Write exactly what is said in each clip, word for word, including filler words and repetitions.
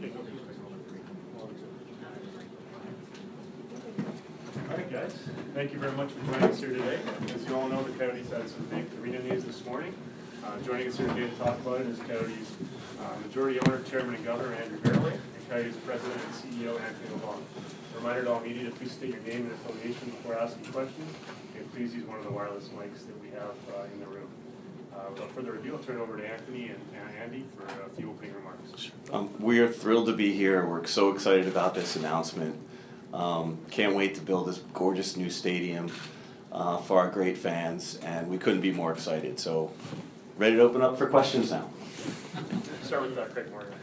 All right, guys. Thank you very much for joining us here today. As you all know, the Coyotes had some big arena news this morning. Uh, joining us here today to talk about it is Coyotes uh, majority owner, chairman, and governor Andrew Barroway, and Coyotes president and C E O Anthony LeBlanc. A reminder to all media to please state your name and affiliation before asking questions, and please use one of the wireless mics that we have uh, in the room. Uh, without further ado, I'll turn it over to Anthony and, and Andy for a few opening remarks. Um, we are thrilled to be here. We're so excited about this announcement. Um, can't wait to build this gorgeous new stadium uh, for our great fans, and we couldn't be more excited. So, ready to open up for questions now. Start with uh, Craig Morgan.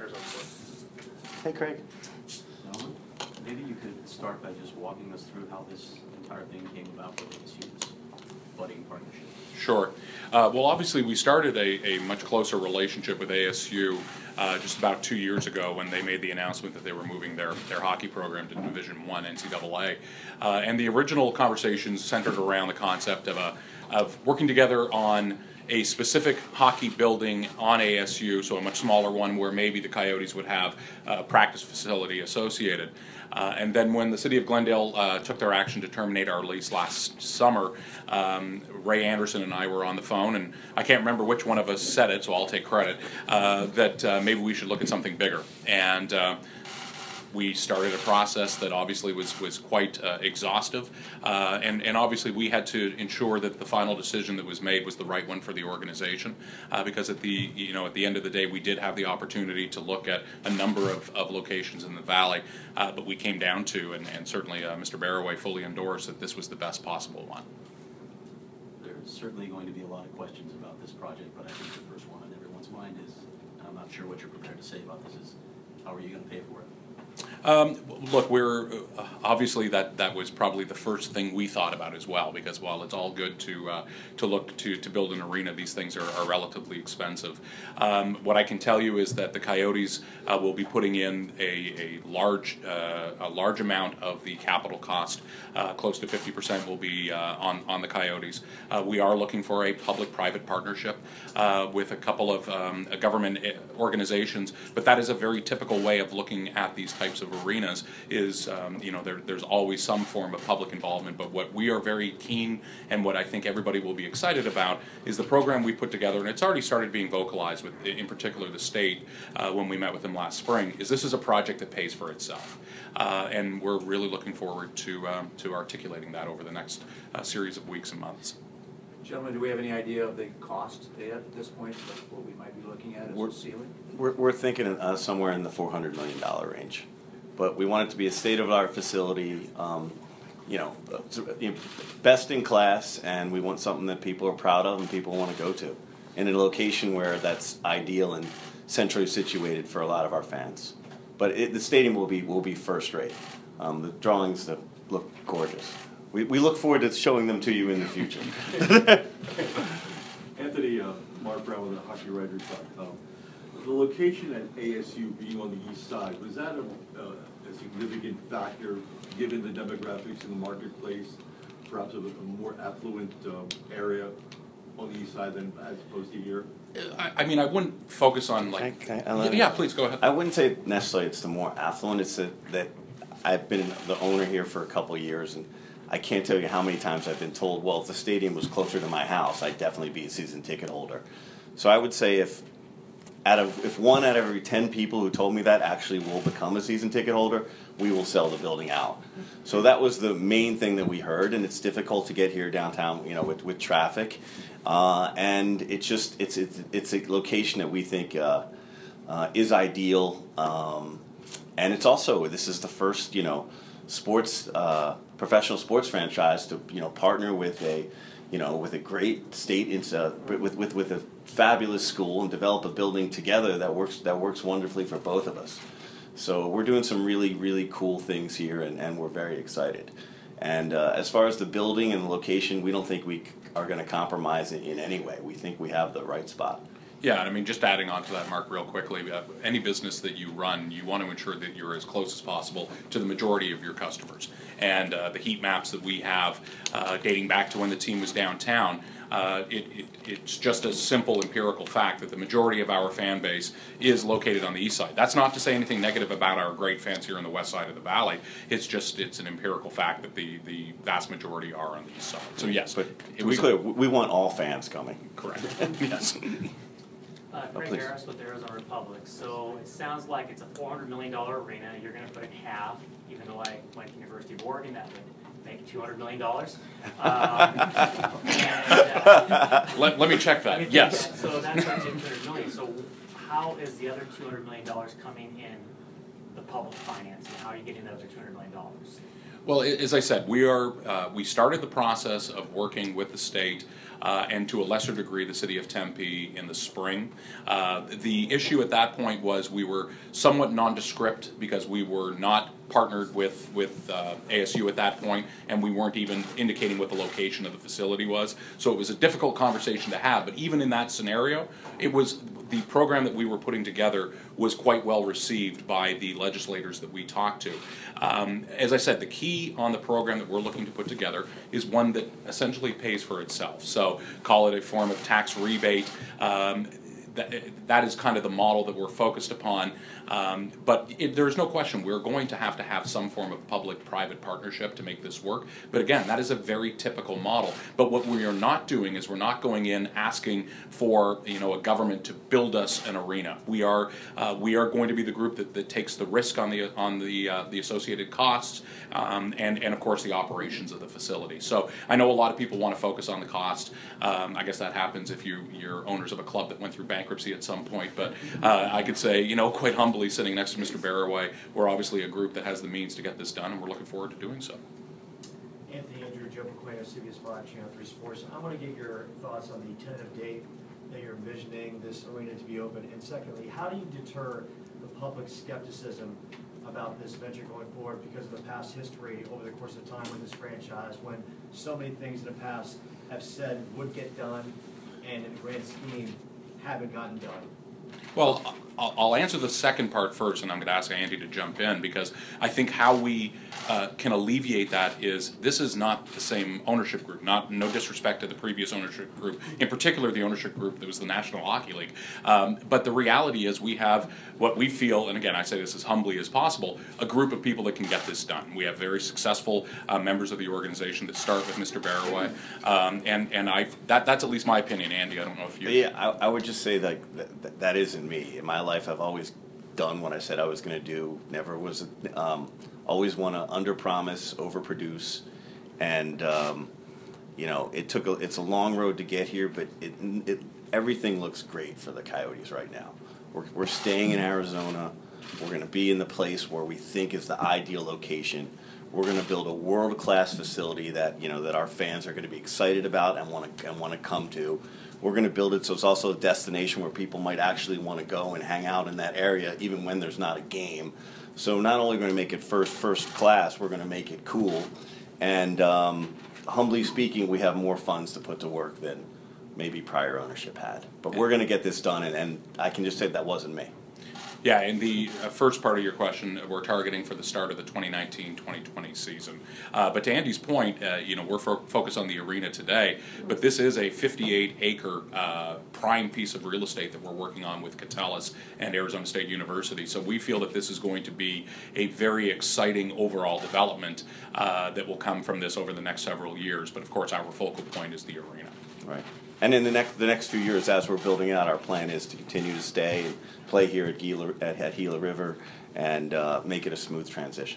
Hey, Craig. Nolan, maybe you could start by just walking us through how this entire thing came about with A S U, this budding partnership. Sure. Uh, well, obviously, we started a, a much closer relationship with A S U uh, just about two years ago when they made the announcement that they were moving their, their hockey program to Division One N C double A. Uh, and the original conversations centered around the concept of, a, of working together on a specific hockey building on A S U, so a much smaller one where maybe the Coyotes would have a practice facility associated. Uh, and then when the city of Glendale uh, took their action to terminate our lease last summer, um, Ray Anderson and I were on the phone, and I can't remember which one of us said it, so I'll take credit, uh, that uh, maybe we should look at something bigger. And uh, we started a process that obviously was, was quite uh, exhaustive, uh, and, and obviously we had to ensure that the final decision that was made was the right one for the organization, uh, because at the, you know, at the end of the day we did have the opportunity to look at a number of, of locations in the valley, uh, but we came down to, and, and certainly uh, Mister Barroway fully endorsed that this was the best possible one. There's certainly going to be a lot of questions about this project, but I think the first one on everyone's mind is, and I'm not sure what you're prepared to say about this, is how are you going to pay for it? Um, look, we're uh, obviously that that was probably the first thing we thought about as well, because while it's all good to uh, to look to to build an arena, these things are, are relatively expensive. Um, what I can tell you is that the Coyotes uh, will be putting in a, a large uh, a large amount of the capital cost. Uh, close to fifty percent will be uh, on on the Coyotes. Uh, we are looking for a public-private partnership uh, with a couple of um, government organizations, but that is a very typical way of looking at these types of arenas. Is um, you know there, there's always some form of public involvement, but what we are very keen and what I think everybody will be excited about is the program we put together, and it's already started being vocalized with, in particular, the state uh, when we met with them last spring. Is this is a project that pays for itself, uh, and we're really looking forward to um, to articulating that over the next uh, series of weeks and months. Gentlemen, do we have any idea of the cost at this point, what we might be looking at as We're, a ceiling? we're, we're thinking uh, somewhere in the four hundred million dollars range. But we want it to be a state-of-the-art facility, um, you know, best in class, and we want something that people are proud of and people want to go to, in a location where that's ideal and centrally situated for a lot of our fans. But it, the stadium will be will be first rate. Um, the drawings that look gorgeous. We we look forward to showing them to you in the future. Anthony, uh, Mark Brown with the Hockey Writers dot com. The location at A S U being on the east side, was that a, uh, a significant factor given the demographics in the marketplace, perhaps of a, a more affluent um, area on the east side than as opposed to here? I, I mean, I wouldn't focus on like. Can I- can I- yeah, yeah, please go ahead. I wouldn't say necessarily it's the more affluent. It's that, that I've been the owner here for a couple of years, and I can't tell you how many times I've been told, well, if the stadium was closer to my house, I'd definitely be a season ticket holder. So I would say if out of if one out of every ten people who told me that actually will become a season ticket holder, we will sell the building out. So that was the main thing that we heard, and it's difficult to get here downtown, you know, with, with traffic, uh, and it's just it's it's it's a location that we think uh, uh, is ideal, um, and it's also this is the first you know sports uh, professional sports franchise to you know partner with a you know with a great state uh, with with with a fabulous school and develop a building together that works that works wonderfully for both of us. So we're doing some really really cool things here, and, and we're very excited. And uh, as far as the building and the location, we don't think we are going to compromise in, in any way. We think we have the right spot. Yeah, and I mean, just adding on to that, Mark, real quickly, uh, any business that you run, you want to ensure that you're as close as possible to the majority of your customers. And uh, the heat maps that we have, uh, dating back to when the team was downtown, uh, it, it, it's just a simple empirical fact that the majority of our fan base is located on the east side. That's not to say anything negative about our great fans here on the west side of the valley. It's just, it's an empirical fact that the, the vast majority are on the east side. So yes, But it to be was clear, we want all fans coming. correct. Yes. Uh, Craig please. Harris with Arizona Republic. So it sounds like it's a four hundred million dollar arena. You're going to put in half, even though I went to University of Oregon, that would make two hundred million dollars. Um, and, uh, Let, let me check let me that. think Yes. that- So that's our two hundred million. So how is the other two hundred million dollars coming in the public financing? How are you getting the other two hundred million dollars? Well, a- as I said, we are, uh, we started the process of working with the state uh, and to a lesser degree the city of Tempe in the spring. Uh, the issue at that point was we were somewhat nondescript because we were not partnered with, with uh, A S U at that point, and we weren't even indicating what the location of the facility was. So it was a difficult conversation to have, but even in that scenario, it was the program that we were putting together was quite well received by the legislators that we talked to. Um, as I said, the key on the program that we're looking to put together is one that essentially pays for itself. So call it a form of tax rebate. Um, that, that is kind of the model that we're focused upon. Um, but it, there's no question we're going to have to have some form of public-private partnership to make this work. But again, that is a very typical model. But what we are not doing is we're not going in asking for, you know, a government to build us an arena. We are uh, we are going to be the group that, that takes the risk on the on the uh, the associated costs um, and and of course the operations of the facility. So I know a lot of people want to focus on the cost. Um, I guess that happens if you you're owners of a club that went through bankruptcy at some point. But uh, I could say, you know, quite humbly, sitting next to Mister Barraway, we're obviously a group that has the means to get this done, and we're looking forward to doing so. Anthony Andrew, Joe McQuaid, C B S five, Channel three Sports. I want to get your thoughts on the tentative date that you're envisioning this arena to be open. And secondly, how do you deter the public skepticism about this venture going forward because of the past history over the course of time with this franchise, when so many things in the past have said would get done and in the grand scheme haven't gotten done? Well, I'll I'll answer the second part first, and I'm going to ask Andy to jump in, because I think how we uh, can alleviate that is this is not the same ownership group. Not no disrespect to the previous ownership group, in particular the ownership group that was the National Hockey League. Um, but the reality is we have what we feel, and again I say this as humbly as possible, a group of people that can get this done. We have very successful uh, members of the organization that start with Mister Barraway, um, and and I that that's at least my opinion. Andy, I don't know if you. Yeah, I, I would just say that, that that isn't me. In my life, I've always done what I said I was going to do. Never was, um, always want to under-promise, over-produce, and um, you know, it took a, it's a long road to get here, but it, it everything looks great for the Coyotes right now. We're we're staying in Arizona. We're going to be in the place where we think is the ideal location. We're going to build a world-class facility that you know that our fans are going to be excited about and want to and want to come to. We're going to build it so it's also a destination where people might actually want to go and hang out in that area, even when there's not a game. So not only going to make it first first class, we're going to make it cool. And um, humbly speaking, we have more funds to put to work than maybe prior ownership had. But we're going to get this done, and, and I can just say that wasn't me. Yeah, in the uh, first part of your question, we're targeting for the start of the twenty nineteen twenty twenty season. Uh, but to Andy's point, uh, you know, we're fo- focused on the arena today, but this is a fifty-eight acre uh, prime piece of real estate that we're working on with Catellus and Arizona State University. So we feel that this is going to be a very exciting overall development uh, that will come from this over the next several years. But of course, our focal point is the arena. Right. And in the next the next few years, as we're building it out, our plan is to continue to stay and play here at Gila, at, at Gila River and uh, make it a smooth transition.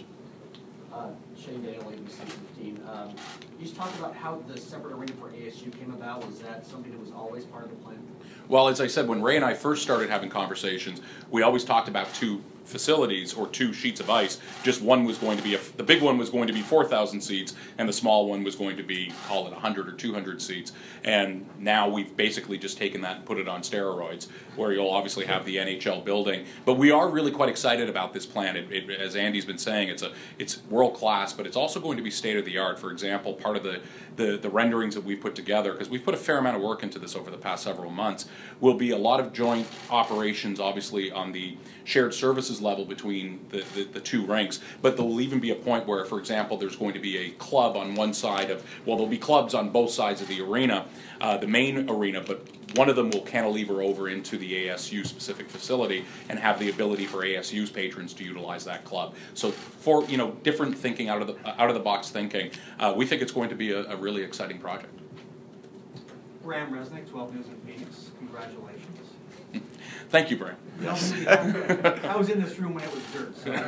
Uh, Shane Dale, A B C fifteen. Um, you just talked about how the separate arena for A S U came about. Was that something that was always part of the plan? Well, as I said, when Ray and I first started having conversations, we always talked about two facilities or two sheets of ice. Just one was going to be, a, the big one was going to be four thousand seats, and the small one was going to be, call it one hundred or two hundred seats. And now we've basically just taken that and put it on steroids, where you'll obviously have the N H L building. But we are really quite excited about this plan. It, it, as Andy's been saying, it's a it's world class, but it's also going to be state of the art. For example, part of the the, the renderings that we put together, because we've put a fair amount of work into this over the past several months. months will be a lot of joint operations, obviously, on the shared services level between the, the, the two rinks, but there'll even be a point where, for example, there's going to be a club on one side of, well, there'll be clubs on both sides of the arena, uh, the main arena, but one of them will cantilever over into the A S U specific facility and have the ability for A S U's patrons to utilize that club. So for, you know, different thinking, out of the, out of the box thinking, uh, we think it's going to be a, a really exciting project. Bram Resnick, twelve News in Phoenix, congratulations. Thank you, Bram. No, I was in this room when it was dirt, so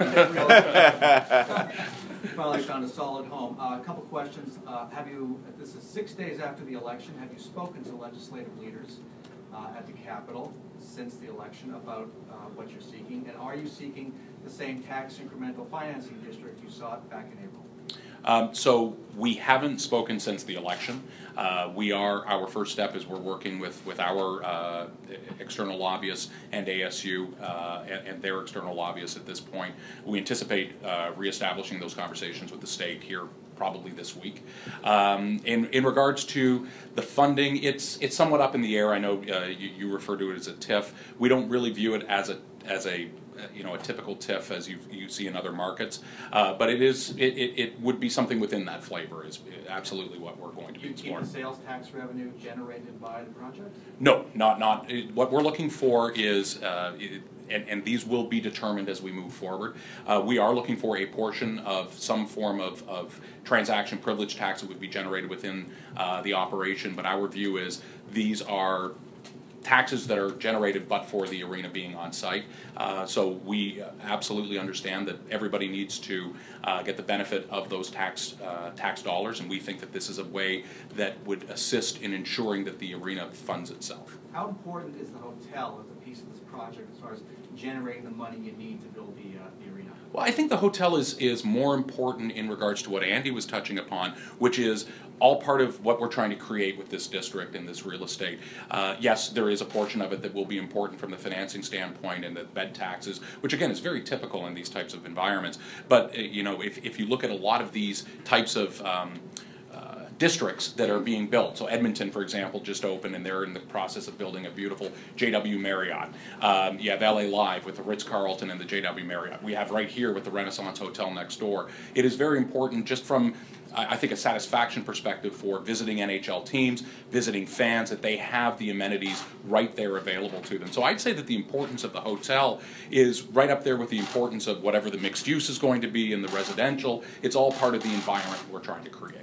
I finally found a solid home. Uh, a couple questions. Uh, have you, this is six days after the election, have you spoken to legislative leaders uh, at the Capitol since the election about uh, what you're seeking? And are you seeking the same tax incremental financing district you sought back in April? Um, so we haven't spoken since the election. Uh, we are, our first step is we're working with, with our uh, external lobbyists and A S U uh, and, and their external lobbyists at this point. We anticipate uh, reestablishing those conversations with the state here probably this week. Um, in, in regards to the funding, it's, it's somewhat up in the air. I know uh, you, you refer to it as a T I F. We don't really view it as a, as a you know, a typical T I F as you you see in other markets, uh, but it is it, it, it would be something within that flavor is absolutely what we're going to be Do you keep exploring. the sales tax revenue generated by the project? No, not not it, what we're looking for is. Uh, it, And, and these will be determined as we move forward. Uh, we are looking for a portion of some form of, of transaction privilege tax that would be generated within uh, the operation, but our view is these are taxes that are generated but for the arena being on site. Uh, so we absolutely understand that everybody needs to uh, get the benefit of those tax uh, tax dollars, and we think that this is a way that would assist in ensuring that the arena funds itself. How important is the hotel as a piece of this project as far as generating the money you need to build the, uh, the arena? Well, I think the hotel is, is more important in regards to what Andy was touching upon, which is all part of what we're trying to create with this district and this real estate. Uh, yes, there is a portion of it that will be important from the financing standpoint and the bed taxes, which again is very typical in these types of environments. But, uh, you know, if, if you look at a lot of these types of um, uh, districts that are being built. So Edmonton, for example, just opened, and they're in the process of building a beautiful J W Marriott. Um, you have L A Live with the Ritz-Carlton and the J W Marriott. We have right here with the Renaissance Hotel next door. It is very important just from, I think, a satisfaction perspective for visiting N H L teams, visiting fans, that they have the amenities right there available to them. So I'd say that the importance of the hotel is right up there with the importance of whatever the mixed use is going to be in the residential. It's all part of the environment we're trying to create.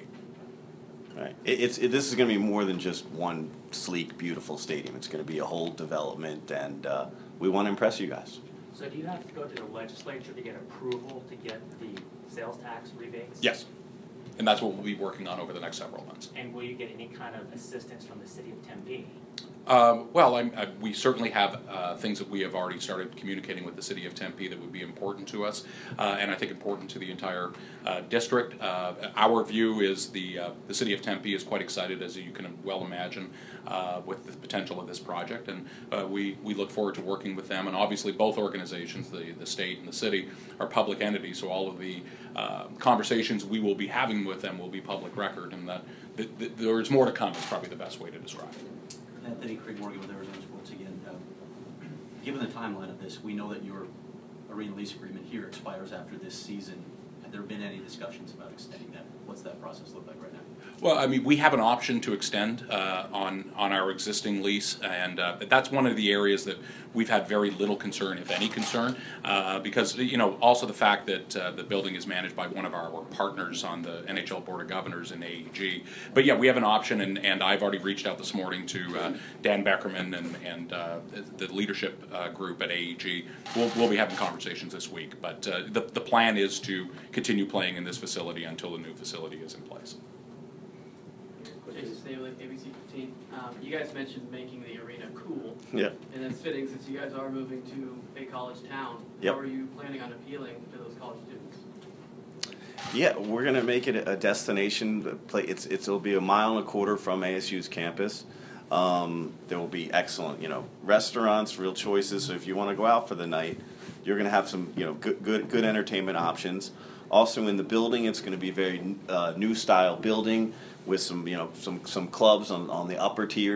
Right. It, it's it, this is going to be more than just one sleek, beautiful stadium. It's going to be a whole development, and uh, we want to impress you guys. So do you have to go to the legislature to get approval to get the sales tax rebates? Yes. And that's what we'll be working on over the next several months. And will you get any kind of assistance from the city of Tempe? Um, well, I'm, I, we certainly have uh, things that we have already started communicating with the city of Tempe that would be important to us, uh, and I think important to the entire uh, district. Uh, our view is the uh, the city of Tempe is quite excited, as you can well imagine, uh, with the potential of this project, and uh, we we look forward to working with them. And obviously, both organizations, the the state and the city, are public entities, so all of the uh, conversations we will be having with them will be public record, and that the, the, there's more to come is probably the best way to describe it. Anthony Craig Morgan with Arizona Sports again. Uh, given the timeline of this, we know that your arena lease agreement here expires after this season. Have there been any discussions about extending that? What's that process look like right now? Well, I mean, we have an option to extend uh, on on our existing lease, and uh, that's one of the areas that we've had very little concern, if any concern, uh, because, you know, also the fact that uh, the building is managed by one of our partners on the N H L Board of Governors in A E G. But yeah, we have an option, and, and I've already reached out this morning to uh, Dan Beckerman and, and uh, the leadership uh, group at A E G. We'll, we'll be having conversations this week, but uh, the, the plan is to continue playing in this facility until the new facility is in place. Jason Snavely, A B C fifteen. Um, you guys mentioned making the arena cool. Yeah. And it's fitting since you guys are moving to a college town. Yep. How are you planning on appealing to those college students? Yeah, we're gonna make it a destination. Play. It's it's it'll be a mile and a quarter from A S U's campus. Um, there will be excellent, you know, restaurants, real choices. So if you want to go out for the night, you're gonna have some, you know, good good good entertainment options. Also in the building, it's going to be a very uh, new style building with some, you know, some some clubs on, on the upper tiers,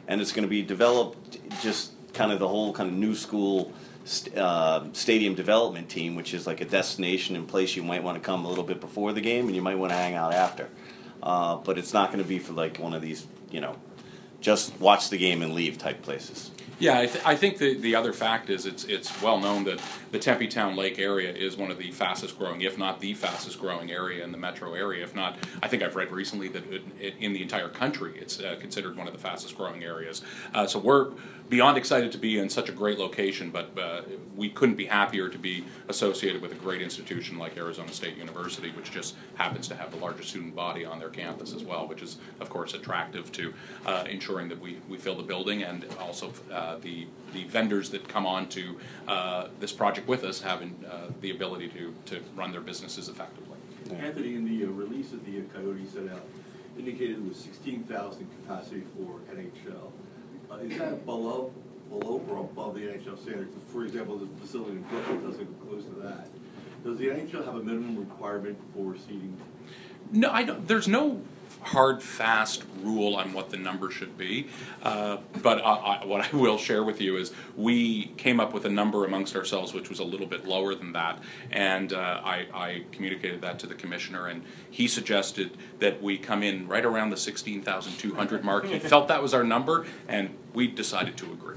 and it's going to be developed just kind of the whole kind of new school st- uh, stadium development team, which is like a destination and place you might want to come a little bit before the game, and you might want to hang out after. Uh, but it's not going to be for like one of these, you know, just watch the game and leave type places. Yeah, I, th- I think the, the other fact is it's it's well known that the Tempe Town Lake area is one of the fastest growing, if not the fastest growing area in the metro area. If not, I think I've read recently that it, it, in the entire country it's uh, considered one of the fastest growing areas. Uh, so we're beyond excited to be in such a great location, but uh, we couldn't be happier to be associated with a great institution like Arizona State University, which just happens to have the largest student body on their campus as well, which is, of course, attractive to uh, ensuring that we, we fill the building, and also uh, the, the vendors that come on to uh, this project with us having uh, the ability to, to run their businesses effectively. Anthony, in the uh, release that the Coyote set out, indicated it was sixteen thousand capacity for N H L. Uh, is that below, below or above the N H L standards? For example, the facility in Brooklyn doesn't come close to that. Does the N H L have a minimum requirement for seating? No, I don't. There's no hard, fast rule on what the number should be. Uh, but I, I, what I will share with you is we came up with a number amongst ourselves which was a little bit lower than that, and uh, I, I communicated that to the commissioner, and he suggested that we come in right around the sixteen thousand two hundred mark. He felt that was our number, and we decided to agree.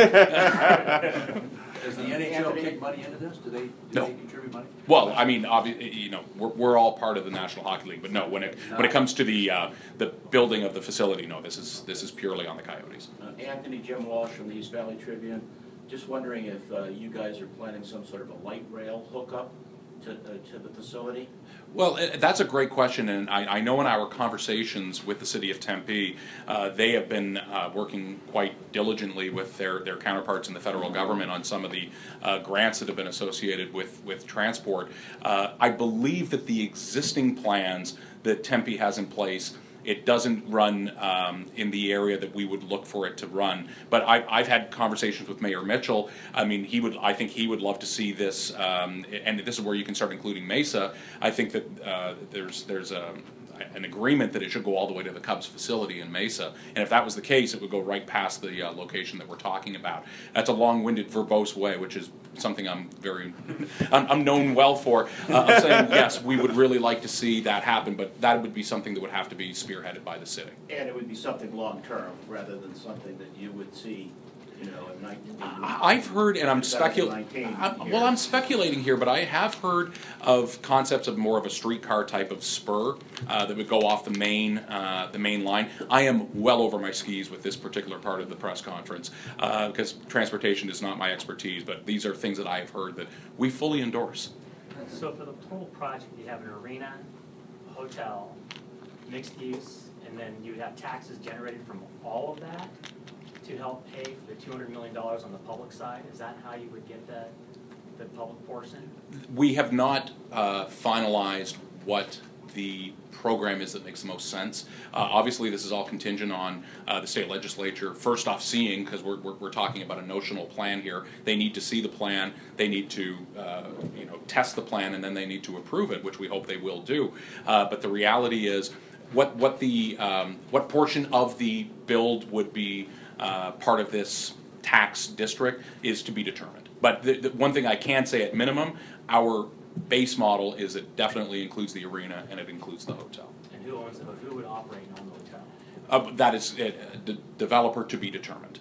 Does the N H L take money into this? Do they, do No. they contribute money? Well, I mean, obvi- you know, we're, we're all part of the National Hockey League, but no, when it when it comes to the uh, the building of the facility, no, this is this is purely on the Coyotes. Uh, Anthony, Jim Walsh from the East Valley Tribune. Just wondering if uh, you guys are planning some sort of a light rail hookup to, uh, to the facility? Well, uh, that's a great question, and I, I know in our conversations with the city of Tempe, uh, they have been uh, working quite diligently with their, their counterparts in the federal government on some of the uh, grants that have been associated with, with transport. Uh, I believe that the existing plans that Tempe has in place, it doesn't run um, in the area that we would look for it to run. But I, I've had conversations with Mayor Mitchell. I mean, he would. I think he would love to see this, um, and this is where you can start including Mesa. I think that uh, there's there's a. an agreement that it should go all the way to the Cubs facility in Mesa, and if that was the case, it would go right past the uh, location that we're talking about. That's a long-winded, verbose way, which is something I'm very, I'm, I'm known well for. Uh, I'm saying yes, we would really like to see that happen, but that would be something that would have to be spearheaded by the city. And it would be something long-term rather than something that you would see, you know, in nineteen. I've heard, and I'm speculating. Well, I'm speculating here, but I have heard of concepts of more of a streetcar type of spur uh, that would go off the main, uh, the main line. I am well over my skis with this particular part of the press conference uh, because transportation is not my expertise. But these are things that I have heard that we fully endorse. So for the total project, you have an arena, a hotel, mixed use, and then you would have taxes generated from all of that to help pay for the two hundred million dollars on the public side? Is that how you would get the, the public portion? We have not uh, finalized what the program is that makes the most sense. Uh, obviously, this is all contingent on uh, the state legislature first off seeing, because we're, we're, we're talking about a notional plan here. They need to see the plan, they need to uh, you know, test the plan, and then they need to approve it, which we hope they will do. Uh, but the reality is, what, what, the, um, what portion of the build would be Uh, part of this tax district is to be determined. But the, the one thing I can say at minimum, our base model is it definitely includes the arena and it includes the hotel. And who owns the, who would operate on the hotel? Uh, that is it, uh, the developer to be determined.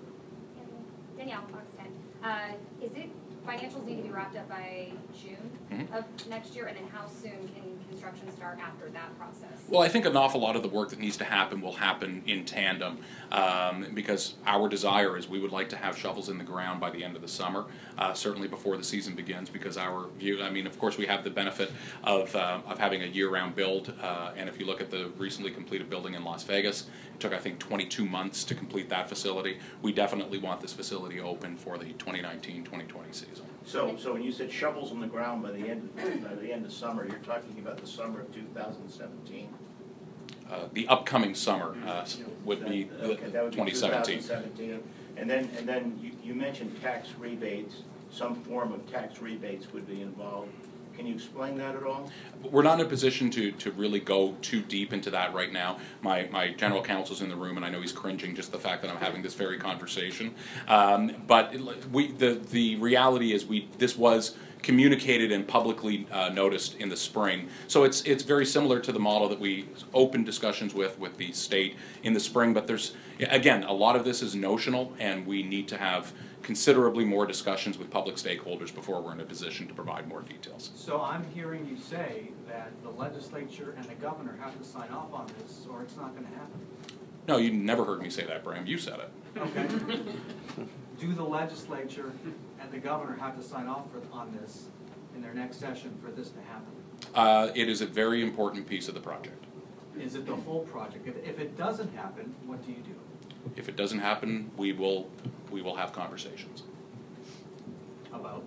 Danielle, Fox ten. Uh, is it, financials need to be wrapped up by June Mm-hmm. of next year, and then how soon can construction start after that process? Well, I think an awful lot of the work that needs to happen will happen in tandem um, because our desire is we would like to have shovels in the ground by the end of the summer, uh, certainly before the season begins, because our view, I mean, of course, we have the benefit of, uh, of having a year-round build, uh, and if you look at the recently completed building in Las Vegas, it took, I think, twenty-two months to complete that facility. We definitely want this facility open for the twenty nineteen twenty twenty season. So, so when you said shovels on the ground by the end, by the end of summer, you're talking about the summer of two thousand seventeen? Uh, the upcoming summer uh, would be That- okay, that would be twenty seventeen. two thousand seventeen. And then, and then you, you mentioned tax rebates, some form of tax rebates would be involved can you explain that at all? We're not in a position to, to really go too deep into that right now. My, my general counsel's in the room, and I know he's cringing just the fact that I'm having this very conversation. Um, but it, we, the, the reality is we, this was communicated and publicly uh, noticed in the spring. So it's, it's very similar to the model that we opened discussions with, with the state in the spring, but there's, again, a lot of this is notional, and we need to have considerably more discussions with public stakeholders before we're in a position to provide more details. So I'm hearing you say that the legislature and the governor have to sign off on this, or it's not gonna happen. No, you never heard me say that, Bram. You said it. Okay. Do the legislature and the governor have to sign off for, on this in their next session for this to happen? Uh, it is a very important piece of the project. Is it the whole project? If, if it doesn't happen, what do you do? If it doesn't happen, we will, we will have conversations. About?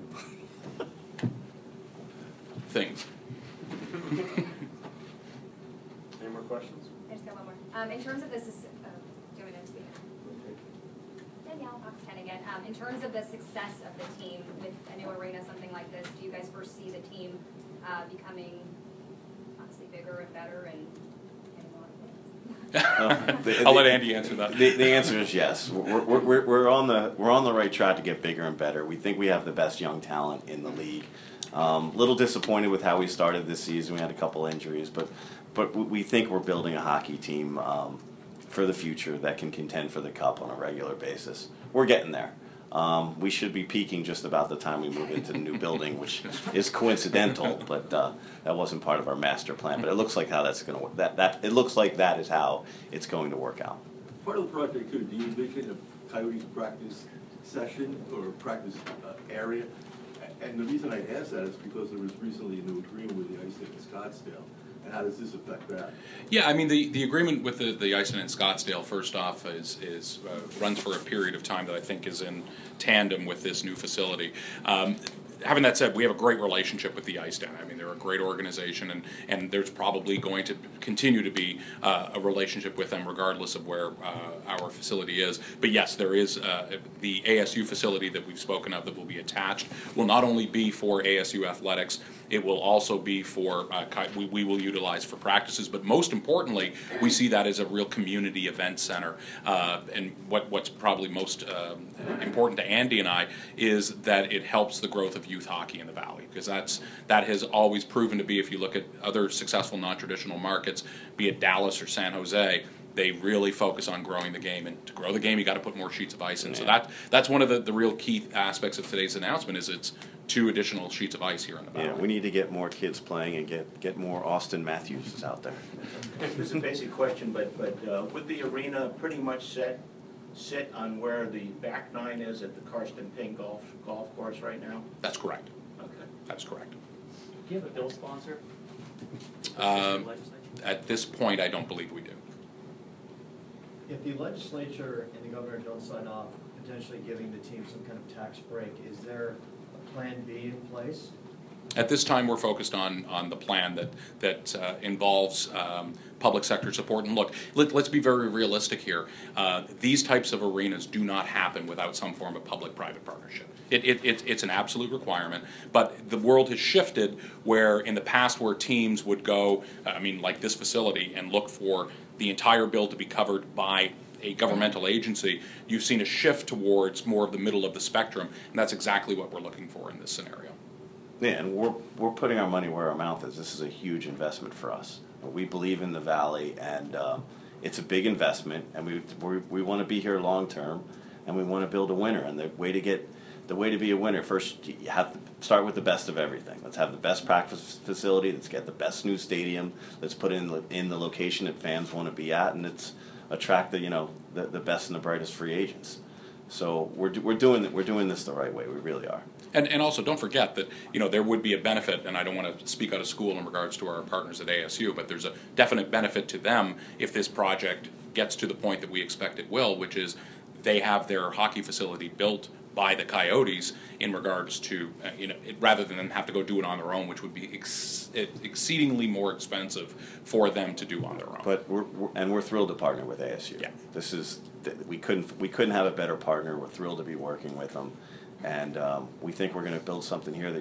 Things. Any more questions? I just got one more. Um, in terms of this, is, uh, do you want me to speak? Danielle, Fox ten again. Um, in terms of the success of the team with a new arena, something like this, do you guys foresee the team uh, becoming obviously bigger and better and, and more things? I'll let Andy answer that. The, the answer is yes. We're, we're, we're, we're on the we're on the right track to get bigger and better. We think we have the best young talent in the league. Um, little disappointed with how we started this season. We had a couple injuries, but but we think we're building a hockey team um, for the future that can contend for the cup on a regular basis. We're getting there. Um, we should be peaking just about the time we move into the new building, which is coincidental, but uh, that wasn't part of our master plan. But it looks like how that's going to work. That that it looks like that is how it's going to work out. Part of the project too, do you envision a Coyotes practice session or practice uh, area? And the reason I ask that is because there was recently a new agreement with the Ice in Scottsdale. And how does this affect that? Yeah, I mean, the, the agreement with the, the Iceland and Scottsdale, first off, is, is uh, runs for a period of time that I think is in tandem with this new facility. Um, having that said, we have a great relationship with the Ice Den. I mean, they're a great organization, and, and there's probably going to continue to be uh, a relationship with them regardless of where uh, our facility is. But yes, there is uh, the A S U facility that we've spoken of that will be attached will not only be for A S U athletics, it will also be for, uh, we, we will utilize for practices, but most importantly, we see that as a real community event center. Uh, and what, what's probably most uh, important to Andy and I is that it helps the growth of youth hockey in the Valley, because that's, that has always proven to be, if you look at other successful non-traditional markets, be it Dallas or San Jose, they really focus on growing the game, and to grow the game, you got to put more sheets of ice in. Yeah. So that that's one of the, the real key aspects of today's announcement is it's two additional sheets of ice here in the Valley. Yeah, we need to get more kids playing and get get more Austin Matthews out there. This is a basic question, but but uh, would the arena pretty much set sit on where the back nine is at the Karsten Ping golf golf course right now? That's correct. Okay, that's correct. Do you have a bill sponsor? Um, at this point, I don't believe we do. If the legislature and the governor don't sign off, potentially giving the team some kind of tax break, is there a plan B in place? At this time, we're focused on, on the plan that, that uh, involves um, public sector support. And look, let, let's be very realistic here. Uh, these types of arenas do not happen without some form of public-private partnership. It, it, it, it's an absolute requirement, but the world has shifted where in the past where teams would go, I mean, like this facility, and look for the entire bill to be covered by a governmental agency, you've seen a shift towards more of the middle of the spectrum, and that's exactly what we're looking for in this scenario. Yeah, and we're we're putting our money where our mouth is. This is a huge investment for us. We believe in the Valley, and um, it's a big investment, and we we, we want to be here long term, and we want to build a winner. And the way to get the way to be a winner, first you have to start with the best of everything. Let's have the best practice facility. Let's get the best new stadium. Let's put it in the, in the location that fans want to be at, and it's attract the you know the, the best and the brightest free agents. So we're we're doing we're doing this the right way. We really are. And and also don't forget that you know there would be a benefit, and I don't want to speak out of school in regards to our partners at A S U, but there's a definite benefit to them if this project gets to the point that we expect it will, which is they have their hockey facility built by the Coyotes in regards to uh, you know it, rather than have to go do it on their own, which would be ex exceedingly more expensive for them to do on their own. But we're, we're and we're thrilled to partner with A S U. Yeah. This is we couldn't we couldn't have a better partner. We're thrilled to be working with them, and um, we think we're going to build something here that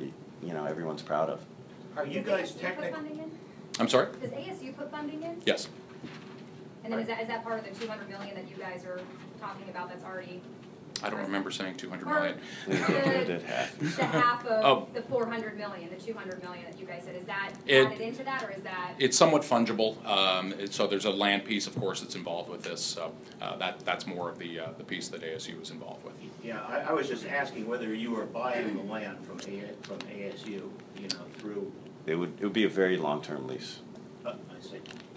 you know, everyone's proud of. Are you Does guys A S U put technically? funding in? I'm sorry? Does A S U put funding in? Yes. And then is that, is that part of the two hundred million that you guys are talking about that's already? I don't remember saying two hundred Or million. We did- we did half. The half Oh. of the four hundred million, the two hundred million that you guys said, is that It- added into that, or is that? It's somewhat fungible, um, it- so there's a land piece, of course, that's involved with this, so, uh, that, that's more of the, uh, the piece that A S U is involved with. Yeah, I, I was just asking whether you were buying the land from A, from A S U, you know, through, It would, it would be a very long-term lease. uh, I see.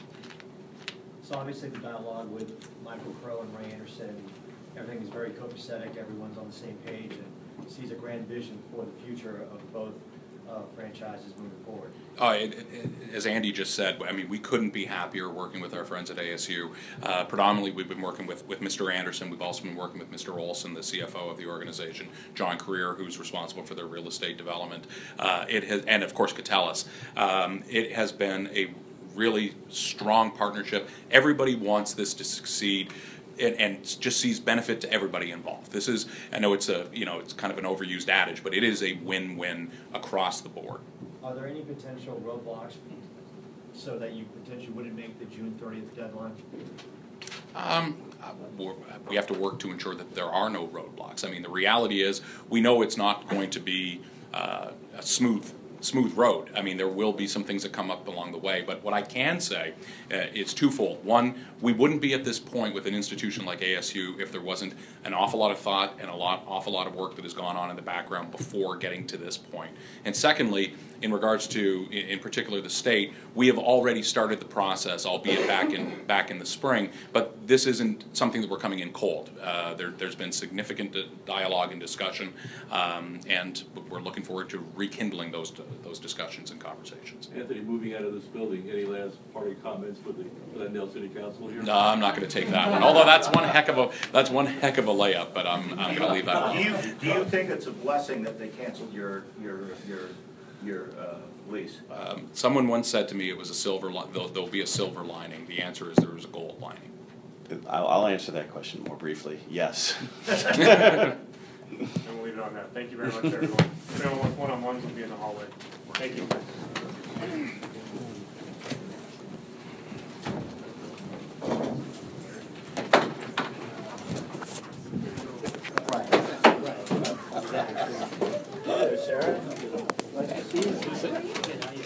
So obviously the dialogue with Michael Crow and Ray Anderson, everything is very copacetic, everyone's on the same page and sees a grand vision for the future of both uh, franchises moving forward. Uh, it, it, as Andy just said, I mean, we couldn't be happier working with our friends at A S U. Uh, predominantly, we've been working with, with Mister Anderson. We've also been working with Mister Olson, the C F O of the organization, John Career, who's responsible for their real estate development. Uh, it has, and of course, Catellis. Um, it has been a really strong partnership. Everybody wants this to succeed. And, and just sees benefit to everybody involved. This is, I know it's a, you know, it's kind of an overused adage, but it is a win-win across the board. Are there any potential roadblocks so that you potentially wouldn't make the June thirtieth deadline? Um, uh, we're- we have to work to ensure that there are no roadblocks. I mean, the reality is, we know it's not going to be uh, a smooth smooth road. I mean, there will be some things that come up along the way, but what I can say uh, is twofold. One, we wouldn't be at this point with an institution like A S U if there wasn't an awful lot of thought and a lot, awful lot of work that has gone on in the background before getting to this point. And secondly, in regards to, in, in particular, the state, we have already started the process, albeit back in back in the spring. But this isn't something that we're coming in cold. Uh, there, there's been significant di dialogue and discussion, um, and we're looking forward to rekindling those those discussions and conversations. Anthony, moving out of this building, any last party comments for the Glendale City Council here? No, I'm not going to take that one. Although that's one heck of a that's one heck of a layup, but I'm I'm going to leave that Do you, one. do you think it's a blessing that they canceled your, your, your, your uh, lease? Um, someone once said to me it was a silver li there'll, there'll be a silver lining. The answer is there was a gold lining. I'll, I'll answer that question more briefly. Yes. And we'll leave it on that. Thank you very much, everyone. If anyone wants one-on-ones, will be in the hallway. Thank you. Sarah, nice to see you.